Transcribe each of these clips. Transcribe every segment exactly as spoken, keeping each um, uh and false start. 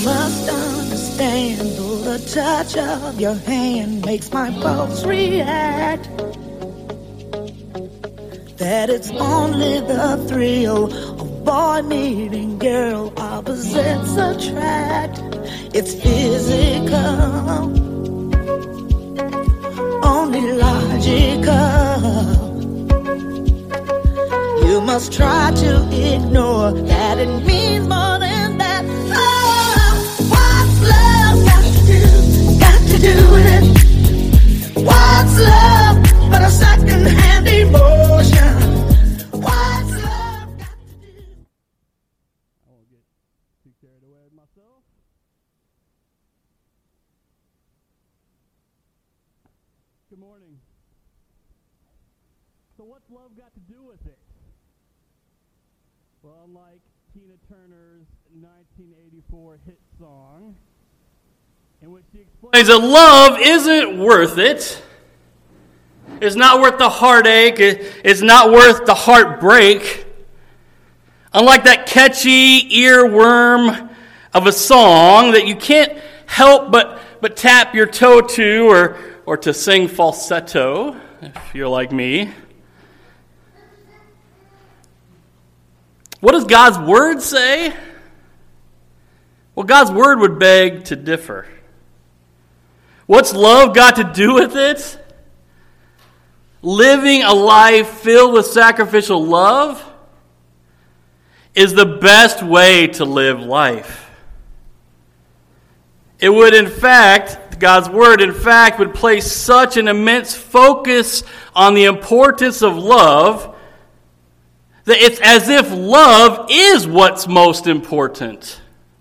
must understand, though the touch of your hand makes my pulse react, that it's only the thrill of boy meeting girl opposites attract. It's physical, only logical. You must try to ignore that it means more than that. Oh, what's love got to do, got to do with it? What's love but a second-hand emotion? What's love got to do? I won't get too carried away with myself. Good morning. So what's love got to do with it? Well, unlike Tina Turner's nineteen eighty-four hit song, in which she explains that love isn't worth it, it's not worth the heartache, it's not worth the heartbreak, unlike that catchy earworm of a song that you can't help but, but tap your toe to or, or to sing falsetto, if you're like me. What does God's Word say? Well, God's Word would beg to differ. What's love got to do with it? Living a life filled with sacrificial love is the best way to live life. It would, in fact, God's Word, in fact, would place such an immense focus on the importance of love that it's as if love is what's most important.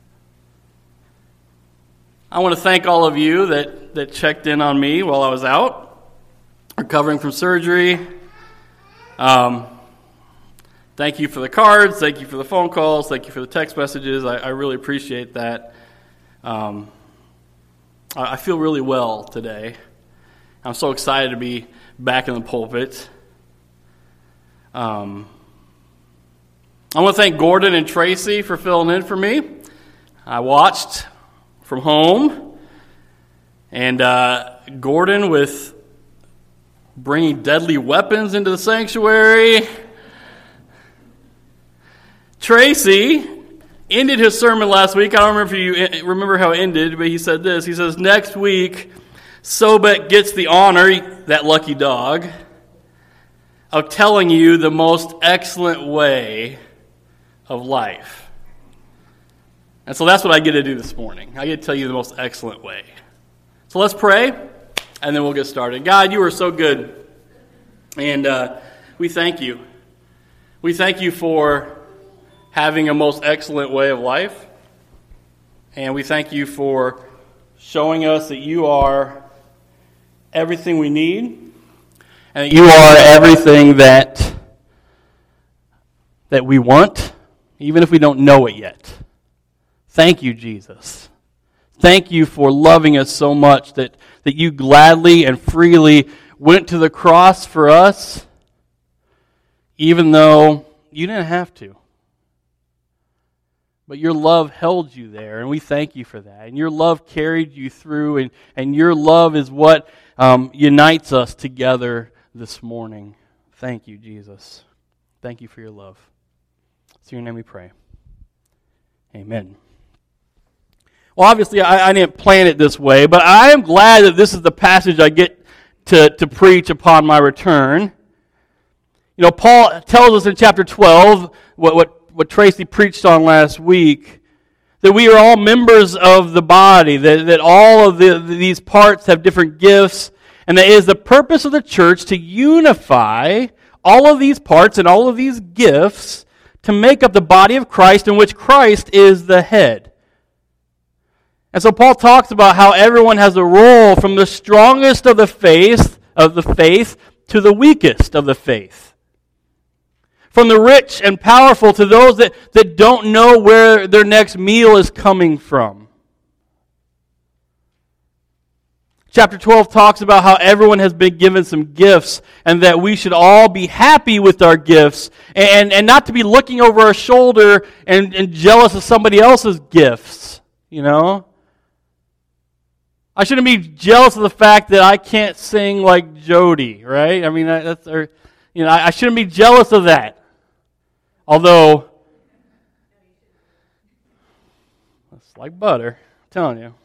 I want to thank all of you that, that checked in on me while I was out, recovering from surgery. Um, thank you for the cards. Thank you for the phone calls. Thank you for the text messages. I, I really appreciate that. Um, I, I feel really well today. I'm so excited to be back in the pulpit. Um... I want to thank Gordon and Tracy for filling in for me. I watched from home, and uh, Gordon with bringing deadly weapons into the sanctuary. Tracy ended his sermon last week. I don't remember if you remember how it ended, but he said this. He says, next week, Sobek gets the honor, that lucky dog, of telling you the most excellent way of life. And so that's what I get to do this morning. I get to tell you the most excellent way. So let's pray, and then we'll get started. God, you are so good, and uh, we thank you. We thank you for having a most excellent way of life, and we thank you for showing us that you are everything we need, and that you are everything that that we want, even if we don't know it yet. Thank you, Jesus. Thank you for loving us so much that, that you gladly and freely went to the cross for us, even though you didn't have to. But your love held you there, and we thank you for that. And your love carried you through, and, and your love is what um, unites us together this morning. Thank you, Jesus. Thank you for your love. It's in your name we pray. Amen. Well, obviously, I, I didn't plan it this way, but I am glad that this is the passage I get to, to preach upon my return. You know, Paul tells us in chapter twelve, what, what, what Tracy preached on last week, that we are all members of the body, that, that all of the, these parts have different gifts, and that it is the purpose of the church to unify all of these parts and all of these gifts to make up the body of Christ, in which Christ is the head. And so Paul talks about how everyone has a role, from the strongest of the faith, of the faith to the weakest of the faith. From the rich and powerful to those that, that don't know where their next meal is coming from. Chapter twelve talks about how everyone has been given some gifts, and that we should all be happy with our gifts, and, and not to be looking over our shoulder and, and jealous of somebody else's gifts. you know? I shouldn't be jealous of the fact that I can't sing like Jody, right? I mean, that's, or, you know, I shouldn't be jealous of that. Although, it's like butter, I'm telling you.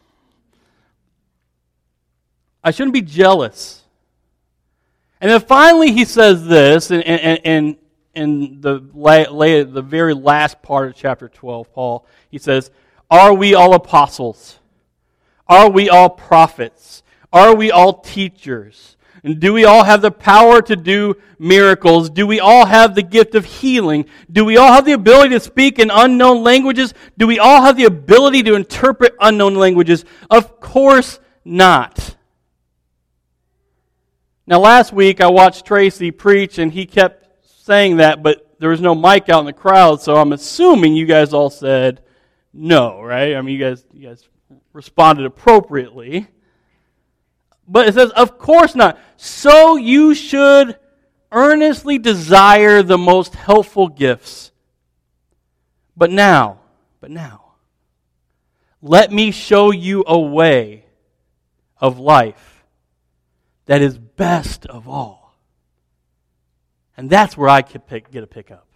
I shouldn't be jealous. And then finally he says this, in, in, in, in the, la, the very last part of chapter twelve, Paul, he says, are we all apostles? Are we all prophets? Are we all teachers? And do we all have the power to do miracles? Do we all have the gift of healing? Do we all have the ability to speak in unknown languages? Do we all have the ability to interpret unknown languages? Of course not. Now, last week I watched Tracy preach, and he kept saying that, but there was no mic out in the crowd, so I'm assuming you guys all said no, right? I mean, you guys, you guys responded appropriately. But it says, of course not. So you should earnestly desire the most helpful gifts. But now, but now, let me show you a way of life that is best of all. And that's where I could pick, get a pick up.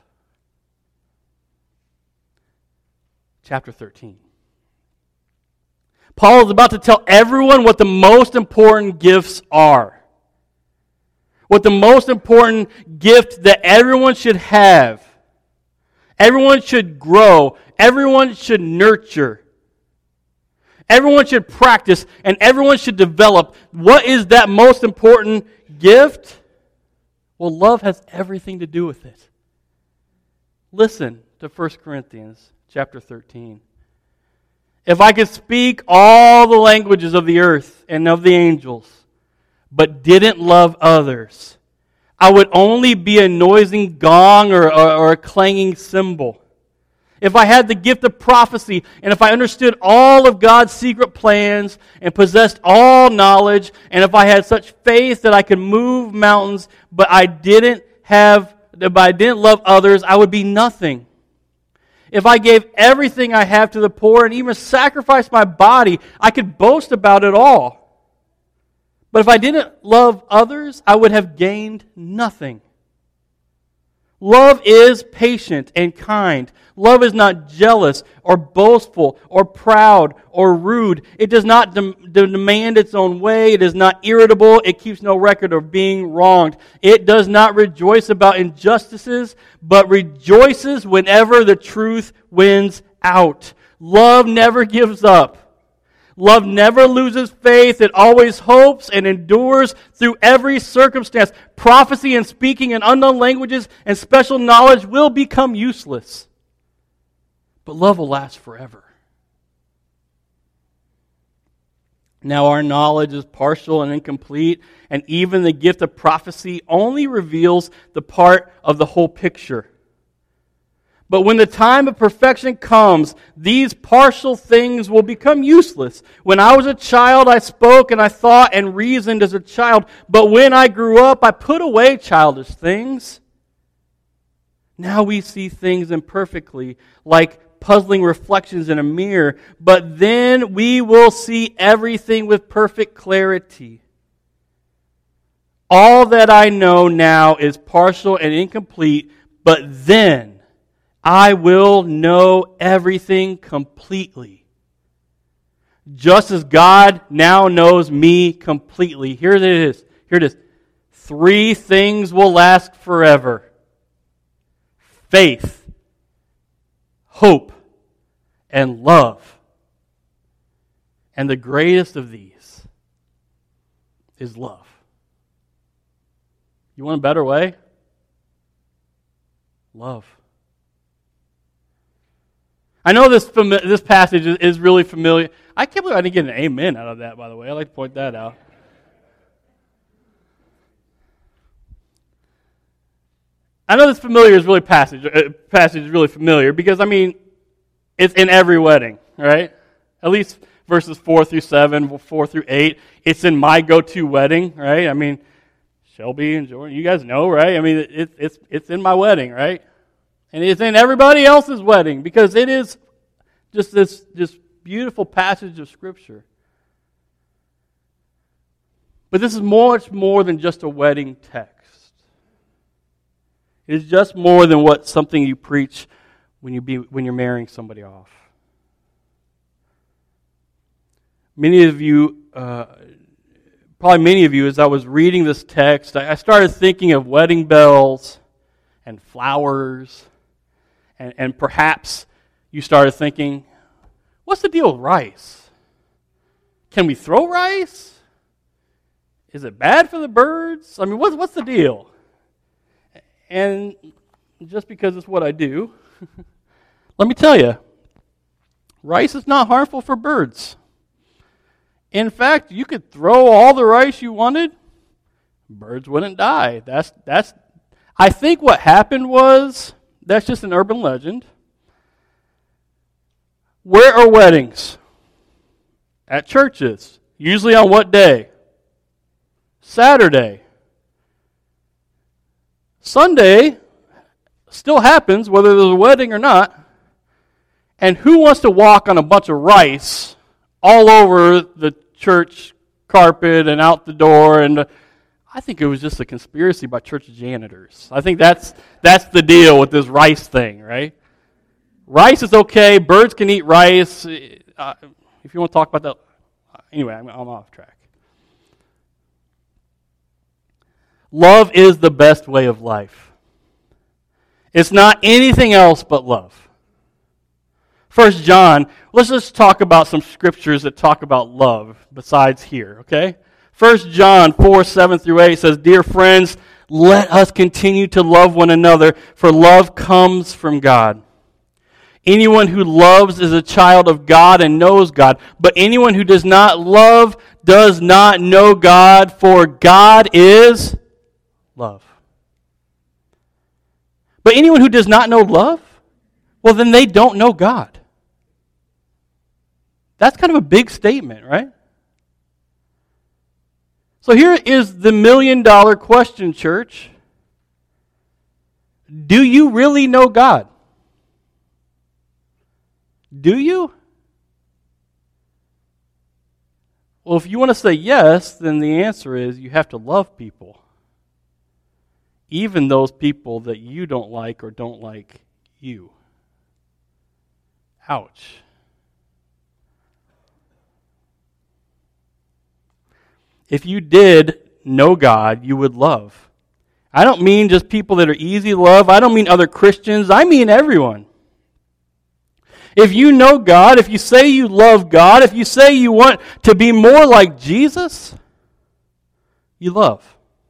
Chapter thirteen. Paul is about to tell everyone what the most important gifts are. What the most important gift that everyone should have. Everyone should grow. Everyone should nurture. Everyone should practice. And everyone should develop. What is that most important gift? Well, love has everything to do with it. Listen to First Corinthians chapter thirteen. If I could speak all the languages of the earth and of the angels, but didn't love others, I would only be a noising gong or, or, or a clanging cymbal. If I had the gift of prophecy, and if I understood all of God's secret plans, and possessed all knowledge, and if I had such faith that I could move mountains, but I didn't have, but I didn't love others, I would be nothing. If I gave everything I have to the poor and even sacrificed my body, I could boast about it all. But if I didn't love others, I would have gained nothing. Love is patient and kind. Love is not jealous or boastful or proud or rude. It does not de- demand its own way. It is not irritable. It keeps no record of being wronged. It does not rejoice about injustices, but rejoices whenever the truth wins out. Love never gives up. Love never loses faith. It always hopes and endures through every circumstance. Prophecy and speaking in unknown languages and special knowledge will become useless. But love will last forever. Now our knowledge is partial and incomplete, and even the gift of prophecy only reveals the part of the whole picture. But when the time of perfection comes, these partial things will become useless. When I was a child, I spoke and I thought and reasoned as a child. But when I grew up, I put away childish things. Now we see things imperfectly, like puzzling reflections in a mirror. But then we will see everything with perfect clarity. All that I know now is partial and incomplete, but then I will know everything completely. Just as God now knows me completely. Here it is. Here it is. Three things will last forever. Faith, hope, and love. And the greatest of these is love. You want a better way? Love. I know this fami- this passage is, is really familiar. I can't believe I didn't get an amen out of that, by the way. I'd like to point that out. I know this familiar is really passage. Uh, passage is really familiar because, I mean, it's in every wedding, right? At least verses four through seven, four through eight. It's in my go-to wedding, right? I mean, Shelby and Jordan, you guys know, right? I mean, it, it's it's in my wedding, right? And it's in everybody else's wedding because it is just this just beautiful passage of Scripture. But this is much more than just a wedding text. It is just more than what something you preach when you be when you're marrying somebody off. Many of you, uh, probably many of you, as I was reading this text, I started thinking of wedding bells and flowers, and, and perhaps you started thinking, what's the deal with rice? Can we throw rice? Is it bad for the birds? I mean, what's, what's the deal? And just because it's what I do, let me tell you, rice is not harmful for birds. In fact, you could throw all the rice you wanted, birds wouldn't die. That's that's. I think what happened was, that's just an urban legend. Where are weddings? At churches. Usually on what day? Saturday. Sunday still happens, whether there's a wedding or not. And who wants to walk on a bunch of rice all over the church carpet and out the door? And I think it was just a conspiracy by church janitors. I think that's that's the deal with this rice thing, right? Rice is okay. Birds can eat rice. Uh, if you want to talk about that, anyway, I'm, I'm off track. Love is the best way of life. It's not anything else but love. First John, let's just talk about some scriptures that talk about love besides here, okay? First John four, seven through eight says, "Dear friends, let us continue to love one another, for love comes from God. Anyone who loves is a child of God and knows God. But anyone who does not love does not know God, for God is love." But anyone who does not know love, well, then they don't know God. That's kind of a big statement, right? So here is the million dollar question, church. Do you really know God? Do you? Well, if you want to say yes, then the answer is you have to love people. Even those people that you don't like or don't like you. Ouch. If you did know God, you would love. I don't mean just people that are easy to love. I don't mean other Christians. I mean everyone. If you know God, if you say you love God, if you say you want to be more like Jesus, you love.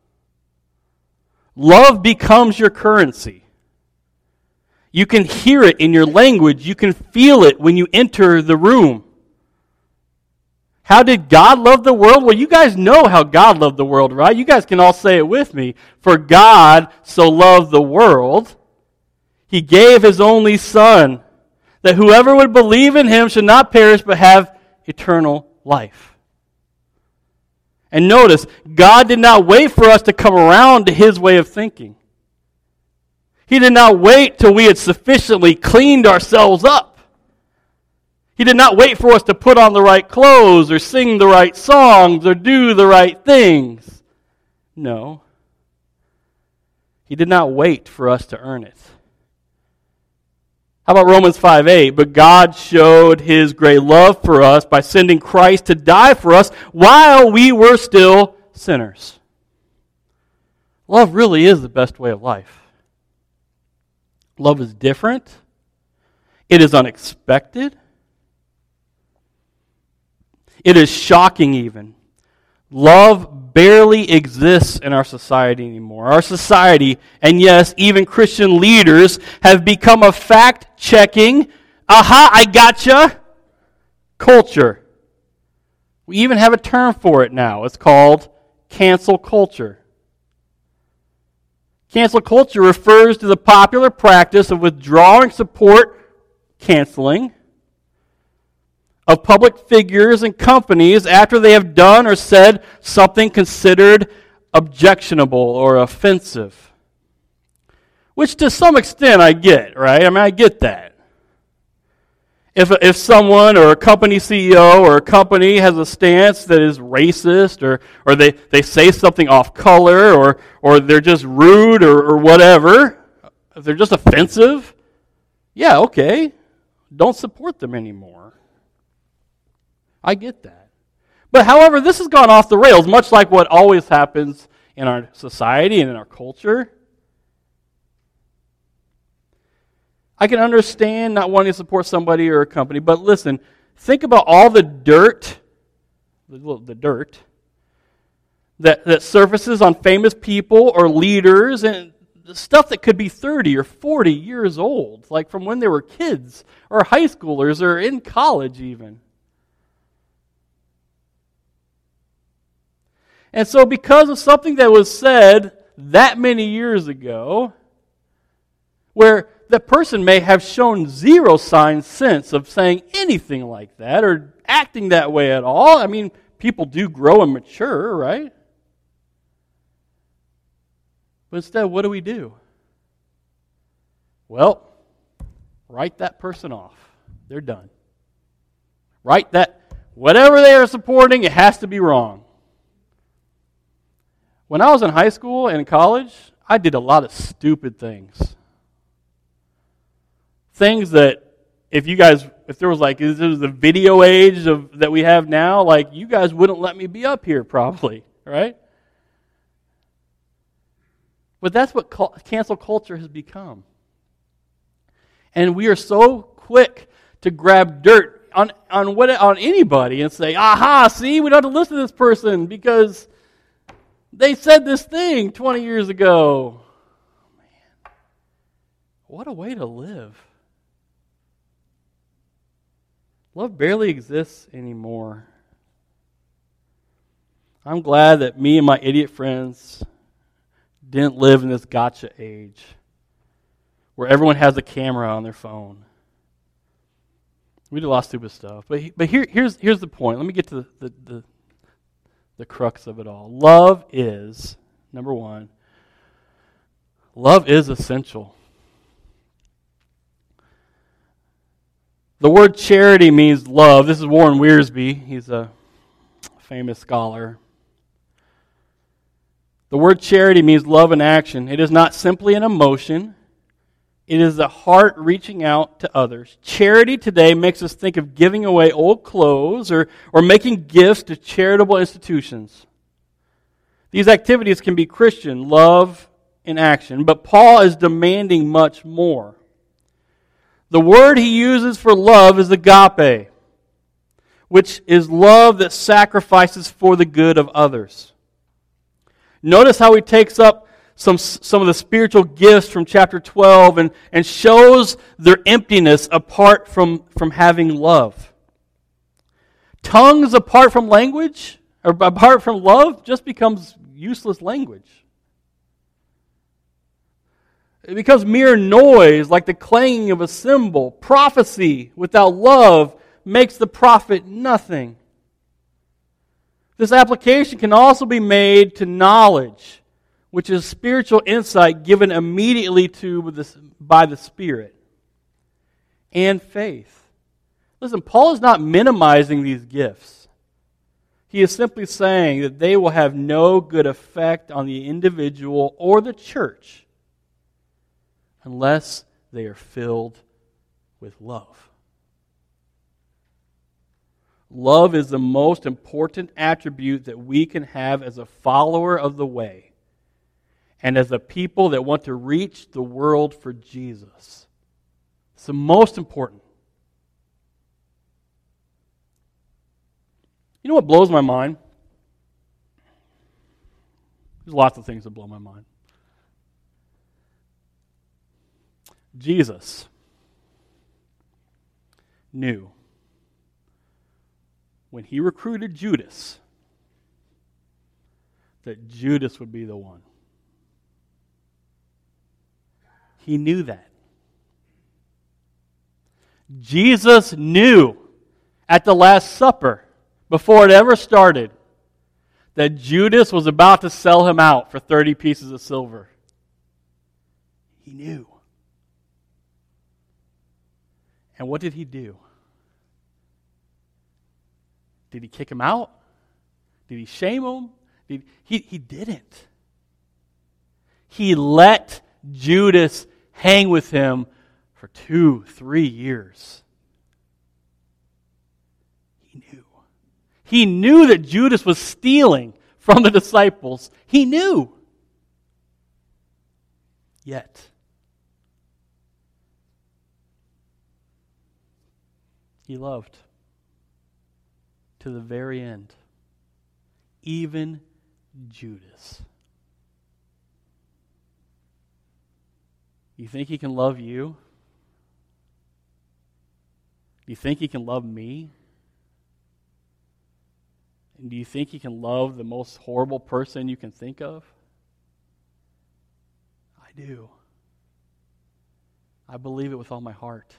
Love becomes your currency. You can hear it in your language. You can feel it when you enter the room. How did God love the world? Well, you guys know how God loved the world, right? You guys can all say it with me. For God so loved the world, He gave His only Son, that whoever would believe in Him should not perish but have eternal life. And notice, God did not wait for us to come around to His way of thinking. He did not wait till we had sufficiently cleaned ourselves up. He did not wait for us to put on the right clothes or sing the right songs or do the right things. No. He did not wait for us to earn it. How about Romans five eight? But God showed His great love for us by sending Christ to die for us while we were still sinners. Love really is the best way of life. Love is different. It is unexpected. It is shocking even. Love barely exists in our society anymore. Our society, and yes, even Christian leaders, have become a fact-checking, aha, I gotcha, culture. We even have a term for it now. It's called cancel culture. Cancel culture refers to the popular practice of withdrawing support, canceling, of public figures and companies after they have done or said something considered objectionable or offensive. Which to some extent I get, right? I mean, I get that. If, if someone or a company C E O or a company has a stance that is racist, or, or they, they say something off color, or, or they're just rude or, or whatever, if they're just offensive, yeah, okay, don't support them anymore. I get that. But however, this has gone off the rails, much like what always happens in our society and in our culture. I can understand not wanting to support somebody or a company, but listen, think about all the dirt, the, the dirt, that, that surfaces on famous people or leaders, and stuff that could be thirty or forty years old, like from when they were kids or high schoolers or in college even. And so because of something that was said that many years ago, where the person may have shown zero signs since of saying anything like that or acting that way at all. I mean, people do grow and mature, right? But instead, what do we do? Well, write that person off. They're done. Write that, whatever they are supporting, it has to be wrong. When I was in high school and in college, I did a lot of stupid things. Things that, if you guys, if there was like, if there was the video age of that we have now, like, you guys wouldn't let me be up here probably, right? But that's what cancel culture has become. And we are so quick to grab dirt on, on, what, on anybody and say, aha, see, we don't have to listen to this person because they said this thing twenty years ago. Man, what a way to live. Love barely exists anymore. I'm glad that me and my idiot friends didn't live in this gotcha age where everyone has a camera on their phone. We did a lot of stupid stuff. But but here, here's, here's the point. Let me get to the, the, the, the crux of it all. Love is, number one, love is essential. The word charity means love. This is Warren Wiersbe. He's a famous scholar. The word charity means love in action. It is not simply an emotion. It is the heart reaching out to others. Charity today makes us think of giving away old clothes or, or making gifts to charitable institutions. These activities can be Christian, love in action, but Paul is demanding much more. The word he uses for love is agape, which is love that sacrifices for the good of others. Notice how he takes up some, some of the spiritual gifts from chapter twelve and, and shows their emptiness apart from, from having love. Tongues apart from language, or apart from love, just becomes useless language. It becomes mere noise, like the clanging of a cymbal. Prophecy without love makes the prophet nothing. This application can also be made to knowledge, which is spiritual insight given immediately to the, by the Spirit, and faith. Listen, Paul is not minimizing these gifts. He is simply saying that they will have no good effect on the individual or the church unless they are filled with love. Love is the most important attribute that we can have as a follower of the way and as a people that want to reach the world for Jesus. It's the most important. You know what blows my mind? There's lots of things that blow my mind. Jesus knew when he recruited Judas that Judas would be the one. He knew that. Jesus knew at the Last Supper, before it ever started, that Judas was about to sell him out for thirty pieces of silver. He knew. And what did he do? Did he kick him out? Did he shame him? Did, he, he didn't. He let Judas hang with him for two, three years. He knew. He knew that Judas was stealing from the disciples. He knew. Yet, he loved to the very end, even Judas. You think he can love you? Do you think he can love me? And do you think he can love the most horrible person you can think of? I do. I believe it with all my heart.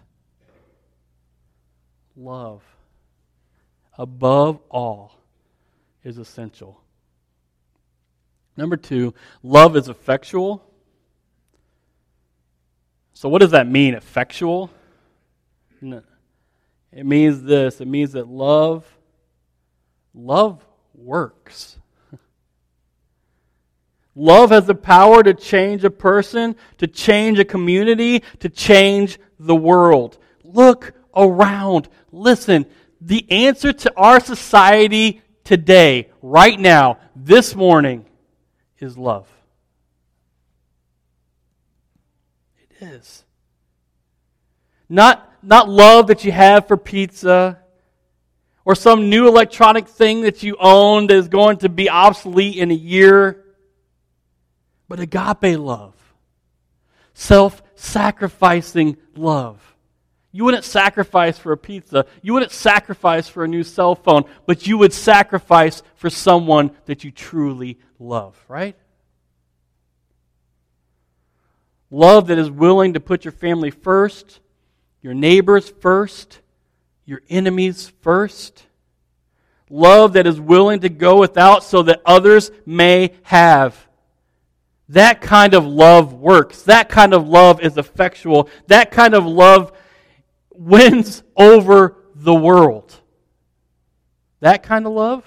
Love, above all, is essential. Number two, love is effectual. So what does that mean, effectual? It means this. It means that love, love works. Love has the power to change a person, to change a community, to change the world. Look around. Listen, the answer to our society today, right now, this morning, is love. It is. Not, not love that you have for pizza, or some new electronic thing that you own that is going to be obsolete in a year, but agape love. Self-sacrificing love. You wouldn't sacrifice for a pizza. You wouldn't sacrifice for a new cell phone, but you would sacrifice for someone that you truly love, right? Love that is willing to put your family first, your neighbors first, your enemies first. Love that is willing to go without so that others may have. That kind of love works. That kind of love is effectual. That kind of love wins over the world. That kind of love?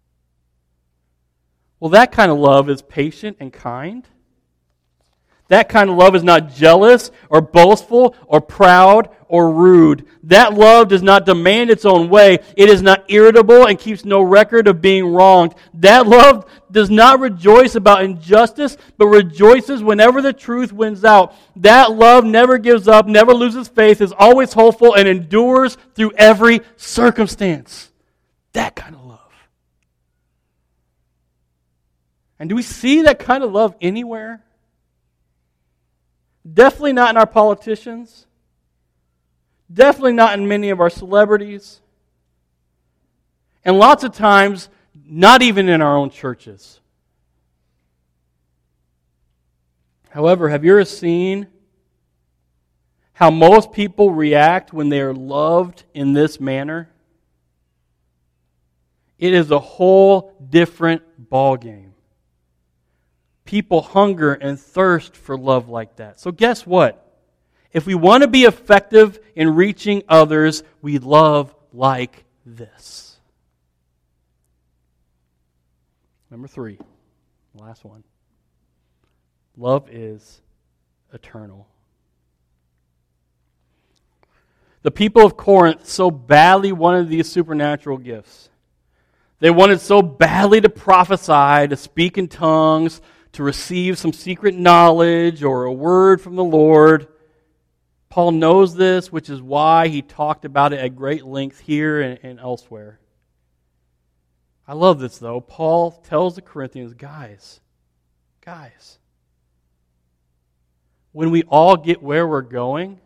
Well, that kind of love is patient and kind. That kind of love is not jealous or boastful or proud or rude. That love does not demand its own way. It is not irritable and keeps no record of being wronged. That love does not rejoice about injustice, but rejoices whenever the truth wins out. That love never gives up, never loses faith, is always hopeful, and endures through every circumstance. That kind of love. And do we see that kind of love anywhere? Definitely not in our politicians. Definitely not in many of our celebrities. And lots of times, not even in our own churches. However, have you ever seen how most people react when they are loved in this manner? It is a whole different ballgame. People hunger and thirst for love like that. So guess what? If we want to be effective in reaching others, we love like this. Number three, last one. Love is eternal. The people of Corinth so badly wanted these supernatural gifts. They wanted so badly to prophesy, to speak in tongues, to receive some secret knowledge or a word from the Lord. Paul knows this, which is why he talked about it at great length here and, and elsewhere. I love this, though. Paul tells the Corinthians, guys, guys, when we all get where we're going,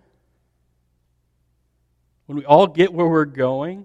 when we all get where we're going,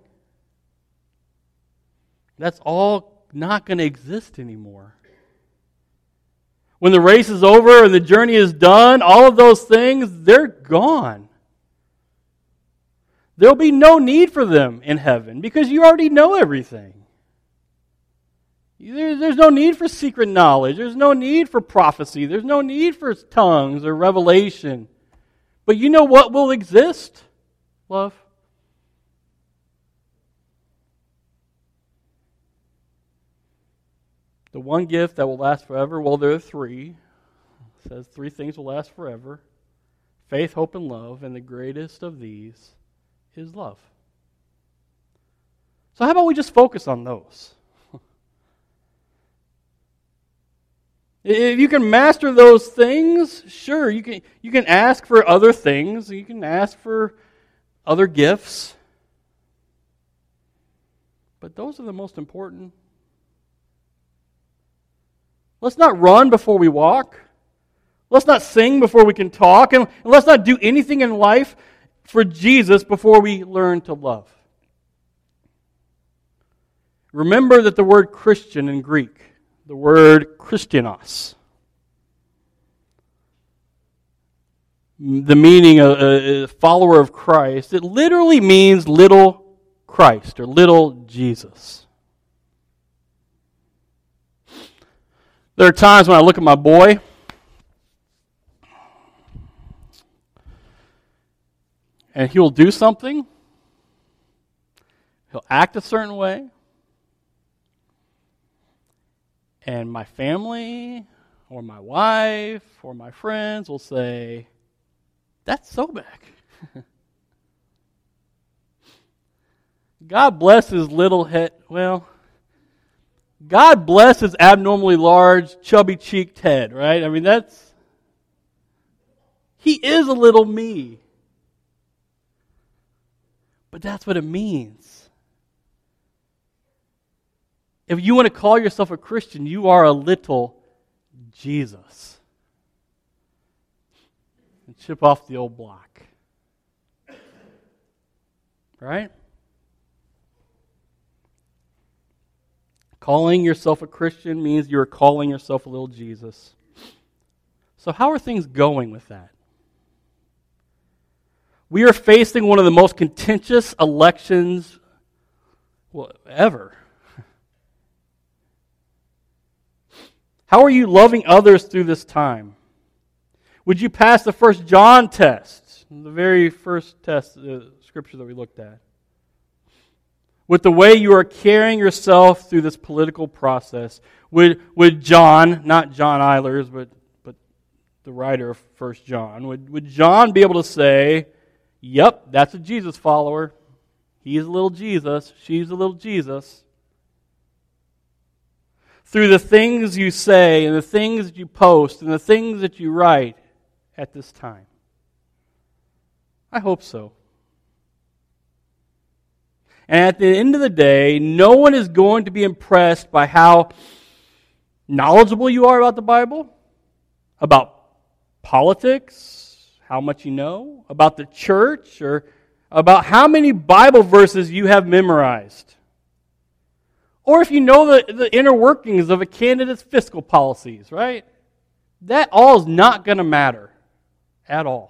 that's all not going to exist anymore. When the race is over and the journey is done, all of those things, they're gone. There'll be no need for them in heaven because you already know everything. There's no need for secret knowledge. There's no need for prophecy. There's no need for tongues or revelation. But you know what will exist, love? The one gift that will last forever, well, there are three. It says three things will last forever. Faith, hope, and love. And the greatest of these is love. So how about we just focus on those? If you can master those things, sure, you can you can ask for other things. You can ask for other gifts. But those are the most important. Let's not run before we walk. Let's not sing before we can talk. And let's not do anything in life for Jesus before we learn to love. Remember that the word Christian in Greek, the word Christianos, the meaning of a follower of Christ, it literally means little Christ or little Jesus. There are times when I look at my boy and he'll do something, he'll act a certain way, and my family or my wife or my friends will say, "That's Sobek." God bless his little head. Well, God bless his abnormally large, chubby-cheeked head, right? I mean, that's... He is a little me. But that's what it means. If you want to call yourself a Christian, you are a little Jesus. And chip off the old block. Right? Calling yourself a Christian means you're calling yourself a little Jesus. So how are things going with that? We are facing one of the most contentious elections well, ever. How are you loving others through this time? Would you pass the First John test, the very first test, uh, scripture that we looked at? With the way you are carrying yourself through this political process, would would John, not John Eilers, but but the writer of First John, would, would John be able to say, "Yep, that's a Jesus follower. He's a little Jesus. She's a little Jesus." Through the things you say and the things that you post and the things that you write at this time? I hope so. And at the end of the day, no one is going to be impressed by how knowledgeable you are about the Bible, about politics, how much you know, about the church, or about how many Bible verses you have memorized. Or if you know the, the inner workings of a candidate's fiscal policies, right? That all is not going to matter at all.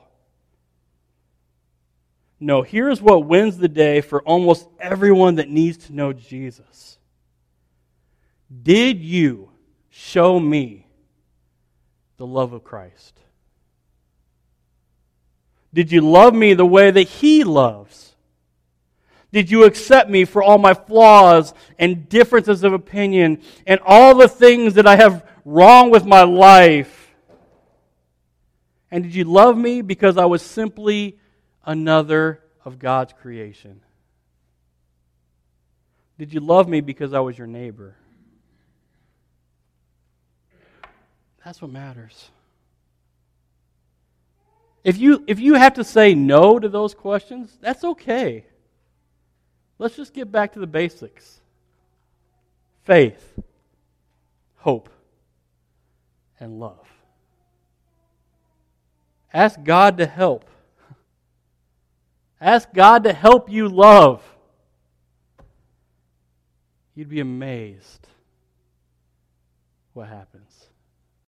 No, here's what wins the day for almost everyone that needs to know Jesus. Did you show me the love of Christ? Did you love me the way that He loves? Did you accept me for all my flaws and differences of opinion and all the things that I have wrong with my life? And did you love me because I was simply another of God's creation? Did you love me because I was your neighbor? That's what matters. If you if you have to say no to those questions, that's okay. Let's just get back to the basics. Faith, hope, and love. Ask God to help. Ask God to help you love. You'd be amazed what happens.